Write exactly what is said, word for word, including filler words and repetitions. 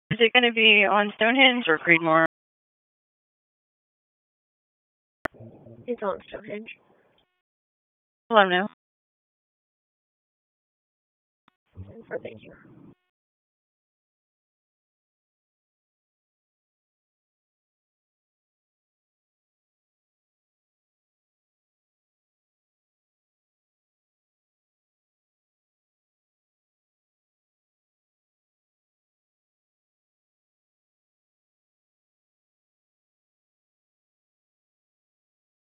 Is it going to be on Stonehenge or Creedmoor? It's on Stonehenge. Let them know. For thank you.